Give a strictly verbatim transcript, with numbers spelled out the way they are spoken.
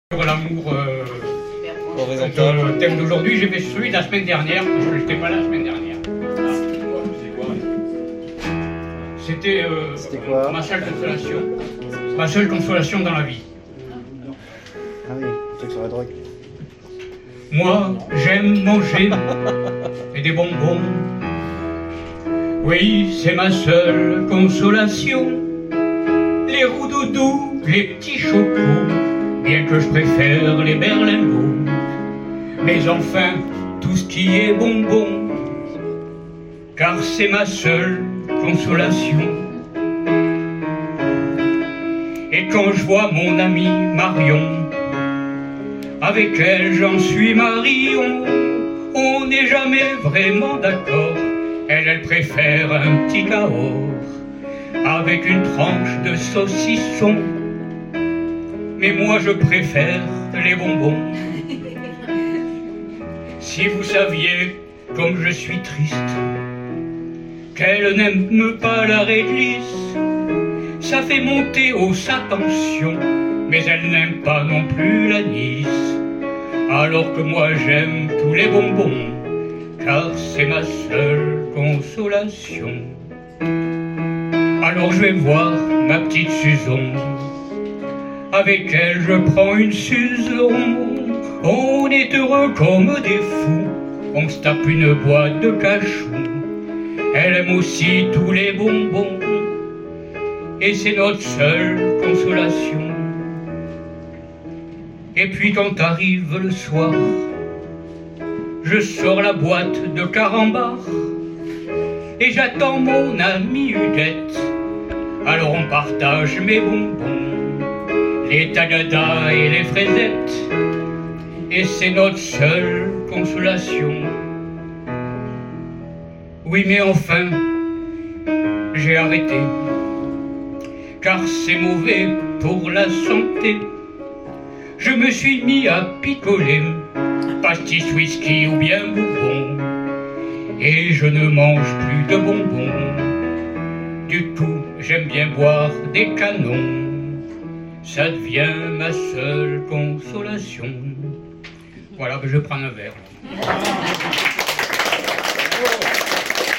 Sur l'amour, euh, horizontal. le thème d'aujourd'hui, j'ai fait celui de la semaine dernière, parce que je n'étais pas là la semaine dernière. C'était euh, ma seule consolation. Ma seule consolation dans la vie. Ah oui, truc sur la drogue. Moi, j'aime manger et des bonbons. Oui, c'est ma seule consolation. Les roudoudous, les petits chocos, bien que je préfère les berlingots. Mais enfin, tout ce qui est bonbon, car c'est ma seule consolation. Et quand je vois mon amie Marion, avec elle j'en suis Marion, on n'est jamais vraiment d'accord. Elle, elle préfère un petit Cahors avec une tranche de saucisson. Mais moi je préfère les bonbons. Si vous saviez comme je suis triste, qu'elle n'aime pas la réglisse, ça fait monter haut sa tension. Mais elle n'aime pas non plus l'anis, alors que moi j'aime tous les bonbons, car c'est ma seule consolation. Alors je vais voir ma petite Susan, avec elle je prends une Susan. On est heureux comme des fous, on se tape une boîte de cachou. Elle aime aussi tous les bonbons, et c'est notre seule consolation. Et puis quand arrive le soir, je sors la boîte de carambar et j'attends mon amie Hudette. Alors on partage mes bonbons, les tagadas et les fraisettes, et c'est notre seule consolation. Oui, mais enfin, j'ai arrêté, car c'est mauvais pour la santé. Je me suis mis à picoler pastis, whisky ou bien bourbon, et je ne mange plus de bonbons. Du coup, j'aime bien boire des canons, ça devient ma seule consolation. Voilà, je prends un verre.